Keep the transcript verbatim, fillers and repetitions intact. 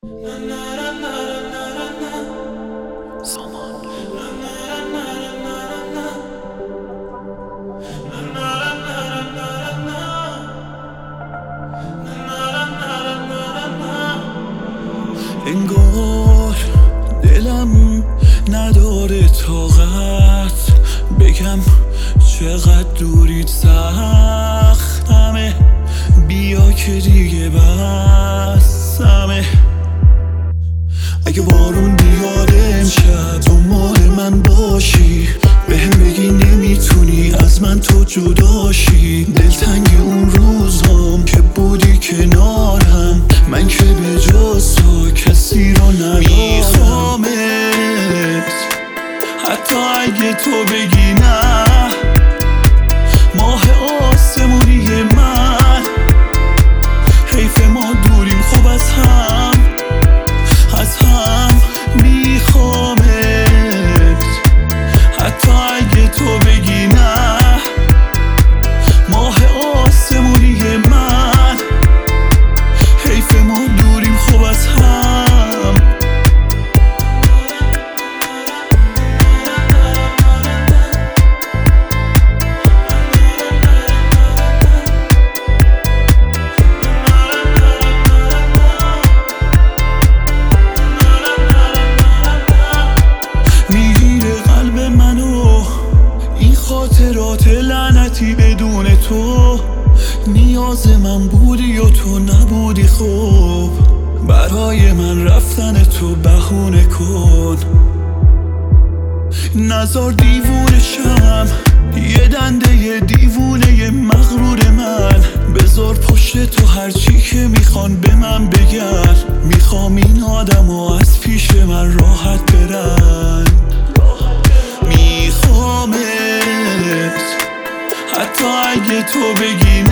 انگار دلم نداره طاقت بگم چقدر دورید سختمه، بیا که دیگه بسمه. اگه بارون بیاد امشب دنبال من باشی، بهم بگی نمیتونی از من تو جداشی. دلتنگ اون روزام که بودی کنارم، من که به جز تو کسی رو ندارم. میخوامت حتی اگه تو بگی نه، ماه آسمونی من، حیف ما دوریم خوب از هم از هم. میخوامت حتی اگه تو بگی نه، ماه آسمونی من، حیف ما دوریم خوب از هم. خاطرات لعنتی بدون تو، نیاز من بودی و تو نبودی. خوب برای من رفتن تو بهونه کن، نزار دیوونه شم یه دنده دیوونه مغرور من. بذار پشت تو هرچی که میخوان به من بگن، میخوام این آدمو از پیش من راحت برن. میخوامت حتی اگه تو بگی